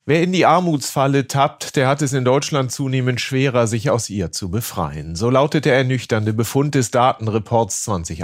Wer in die Armutsfalle tappt, der hat es in Deutschland zunehmend schwerer, sich aus ihr zu befreien. So lautet der ernüchternde Befund des Datenreports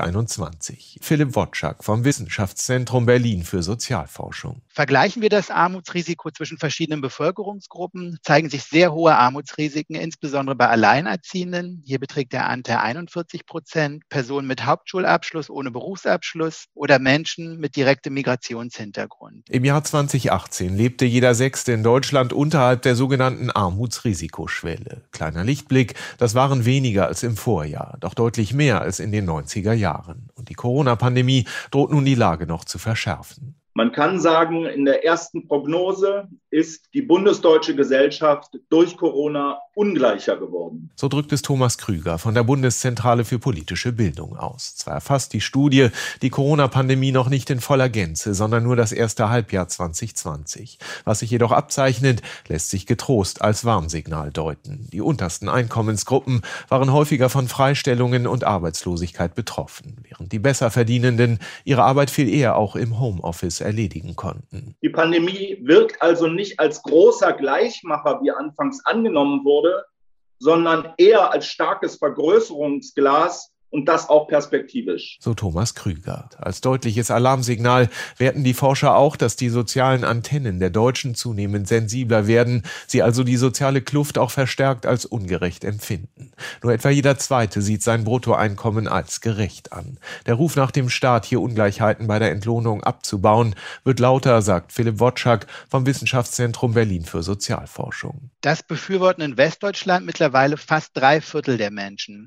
2021. Philipp Wotschak vom Wissenschaftszentrum Berlin für Sozialforschung. Vergleichen wir das Armutsrisiko zwischen verschiedenen Bevölkerungsgruppen, zeigen sich sehr hohe Armutsrisiken, insbesondere bei Alleinerziehenden. Hier beträgt der Anteil 41%, Personen mit Hauptschulabschluss ohne Berufsabschluss oder Menschen mit direktem Migrationshintergrund. Im Jahr 2018 lebte jeder Sechste in Deutschland unterhalb der sogenannten Armutsrisikoschwelle. Kleiner Lichtblick, das waren weniger als im Vorjahr, doch deutlich mehr als in den 90er Jahren. Und die Corona-Pandemie droht nun die Lage noch zu verschärfen. Man kann sagen, in der ersten Prognose ist die bundesdeutsche Gesellschaft durch Corona ungleicher geworden. So drückt es Thomas Krüger von der Bundeszentrale für politische Bildung aus. Zwar erfasst die Studie die Corona-Pandemie noch nicht in voller Gänze, sondern nur das erste Halbjahr 2020. Was sich jedoch abzeichnet, lässt sich getrost als Warnsignal deuten. Die untersten Einkommensgruppen waren häufiger von Freistellungen und Arbeitslosigkeit betroffen, während die Besserverdienenden ihre Arbeit viel eher auch im Homeoffice erledigen konnten. Die Pandemie wirkt also nicht als großer Gleichmacher, wie anfangs angenommen wurde, sondern eher als starkes Vergrößerungsglas und das auch perspektivisch. So Thomas Krüger. Als deutliches Alarmsignal werten die Forscher auch, dass die sozialen Antennen der Deutschen zunehmend sensibler werden, sie also die soziale Kluft auch verstärkt als ungerecht empfinden. Nur etwa jeder Zweite sieht sein Bruttoeinkommen als gerecht an. Der Ruf nach dem Staat, hier Ungleichheiten bei der Entlohnung abzubauen, wird lauter, sagt Philipp Wotschak vom Wissenschaftszentrum Berlin für Sozialforschung. Das befürworten in Westdeutschland mittlerweile fast 3/4 der Menschen.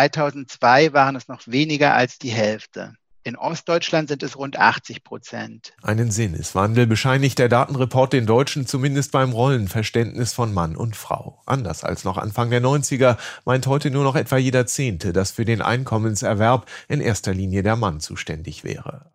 2002 waren es noch weniger als die Hälfte. In Ostdeutschland sind es rund 80%. Einen Sinneswandel bescheinigt der Datenreport den Deutschen zumindest beim Rollenverständnis von Mann und Frau. Anders als noch Anfang der 90er meint heute nur noch etwa jeder Zehnte, dass für den Einkommenserwerb in erster Linie der Mann zuständig wäre.